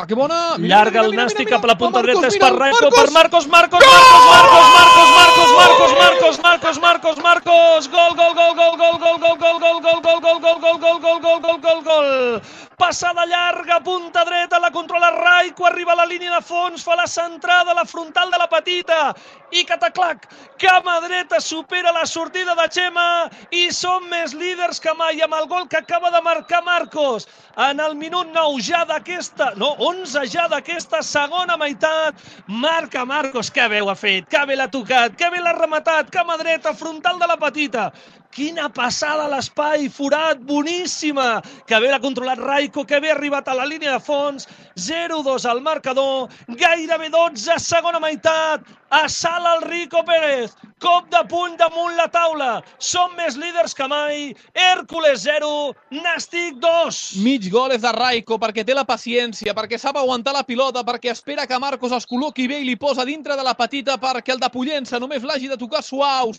que bona! Llarga el Nàstic cap a la punta dreta, és per Marcos! Raico, per Marcos, gol, passada llarga, punta dreta, la controla Raico, arriba a la línia de fons, fa la centrada, la frontal de la petita, i cataclac, cama dreta supera la sortida de Chema i són més líders que mai amb el gol que acaba de marcar Marcos. En el minut 9 ja d'aquesta, no, 11 ja d'aquesta segona meitat, marca Marcos, que bé ho ha fet, que bé l'ha tocat, que bé l'ha rematat, cama dreta, frontal de la petita. Quina passada a l'espai, forat, boníssima, que bé l'ha controlat Raico, que bé ha arribat a la línia de fons, 0-2 al marcador, gairebé 12, segona meitat, assala el Rico Pérez, cop de puny damunt la taula, són més líders que mai, Hércules 0, Nàstic 2. Mig gol és de Raico, perquè té la paciència, perquè sap aguantar la pilota, perquè espera que Marcos es col·loqui bé i li posa dintre de la petita perquè el de Pollença només l'hagi de tocar suau,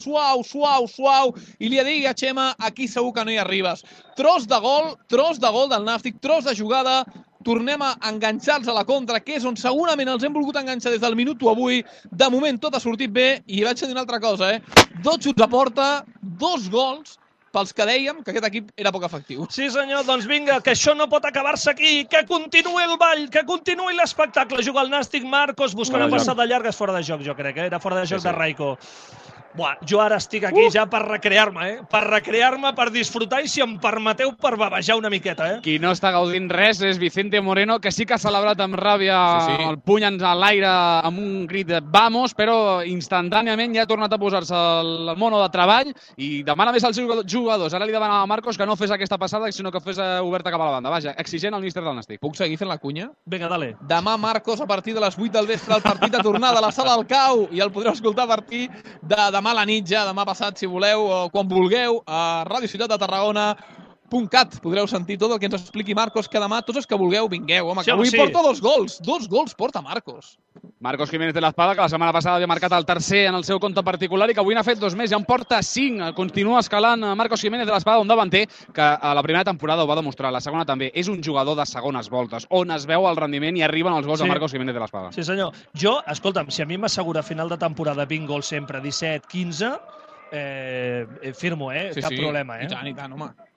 i li digui a Chema, aquí segur que no hi arribes. Tros de gol del Nàstic, tros de jugada, tornem a enganxar-los a la contra, que és on segurament els hem volgut enganxar des del minut 1 avui. De moment tot ha sortit bé, i vaig a dir una altra cosa, 2 xuts a porta, 2 gols, pels que dèiem que aquest equip era poc efectiu. Sí senyor, doncs vinga, que això no pot acabar-se aquí, que continuï el ball, que continuï l'espectacle. Juga el Nàstic, Marcos, busca una passada llarga, és fora de joc, jo crec, era fora de joc de Raico. Buah, jo ara estic aquí ja per recrear-me, per disfrutar i, si em permeteu, per bavejar una miqueta, Qui no està gaudint res és Vicente Moreno, que sí que ha celebrat amb ràbia el puny a l'aire amb un crit de vamos, però instantàniament ja ha tornat a posar-se el mono de treball i demana més als jugadors. Ara li demana a Marcos que no fes aquesta passada, sinó que fes oberta cap a la banda. Vaja, exigent al míster del Nàstic. Puc seguir fent la cunya? Vinga, dale. Demà, Marcos, a partir de les 8 del vespre, el partit de tornada a la Sala del Cau, i el podreu escoltar a partir de demà a la nit ja, demà passat, si voleu, o quan vulgueu, a Ràdio Ciutat de Tarragona.cat. Podreu sentir tot el que ens expliqui Marcos, que demà tots els que vulgueu vingueu. Home, que avui porta 2 gols. 2 gols porta Marcos. Marcos Jiménez de l'Espada, que la setmana passada havia marcat el tercer en el seu compte particular i que avui n'ha fet 2 més, ja en porta 5. Continua escalant Marcos Jiménez de l'Espada, un davanter que a la primera temporada ho va demostrar, la segona també. És un jugador de segones voltes, on es veu el rendiment i arriben els gols de Marcos Jiménez de l'Espada. Sí senyor. Jo, escolta'm, si a mi m'assegura a final de temporada 20 gols sempre, 17, 15, firmo, cap problema. I tant, home.